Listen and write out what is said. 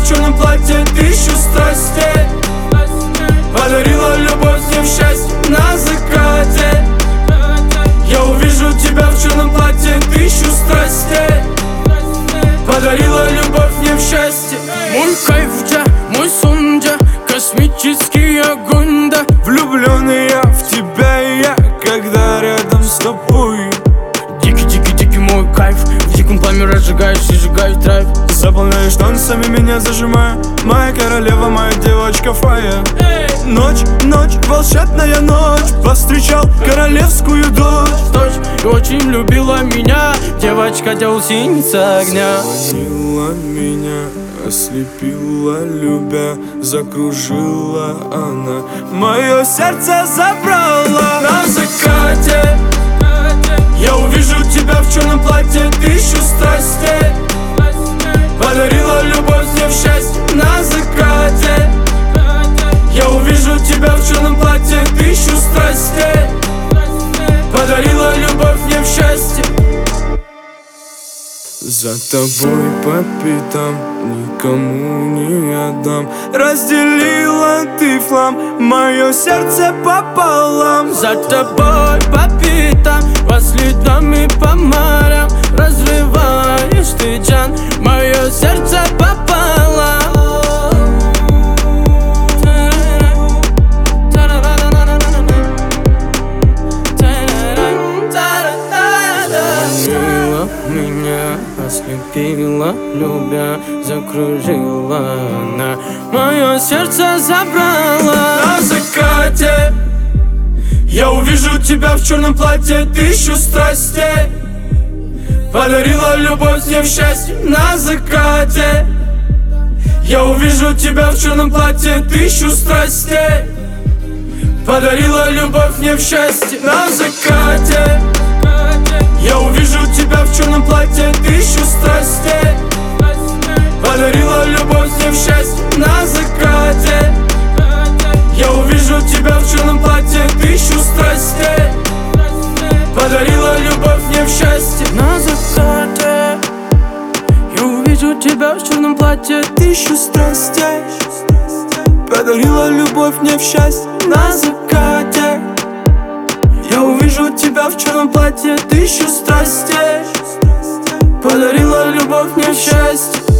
в черном платье тысячу страстей. Подарила любовь мне в счастье на закате. Я увижу тебя в черном платье тысячу страстей. Подарила любовь мне в счастье. Мой кайф, да, мой сон, да, космический огонь, да. Влюбленный я в тебя, и я, когда рядом с тобой. Дикий мой кайф, в диком пламени разжигаешь и сжигаешь драйв. Заполняешь танцами, меня зажимая. Моя королева, моя девочка Фая. Ночь, волшебная ночь. Повстречал королевскую дочь. И очень любила меня девочка, делсиница огня. Манила меня, ослепила, любя, закружила она. Мое сердце забрала на закате. Я увижу тебя в черном платье тысячу страстей. Подарила любовь мне в счастье на закате. Я увижу тебя в черном платье тысячу страстей. Подарила любовь мне в счастье. За тобой по пятам, никому не отдам. Разделила ты флам, мое сердце пополам. За тобой по пятам, по следам и по морям. Разрываешь ты, Джан, мое сердце пополам. Манила меня, ослепила, любя, закружила она. Мое сердце забрала На закате я увижу тебя в черном платье тысячу страстей. Подарила любовь мне в счастье на закате. Я увижу тебя в черном платье тысячу страстей. Подарила любовь мне в счастье на закате. Я увижу тебя в черном платье тысячу страстей. Подарила любовь мне в счастье на закате. Я увижу тебя в черном платье тысячу страстей. Подарила любовь мне в счастье на закате. Я увижу тебя в черном платье тысячу страстей. Подарила любовь мне в счастье на закате. Я увижу тебя в черном платье тысячу страстей. Подарила любовь мне в счастье.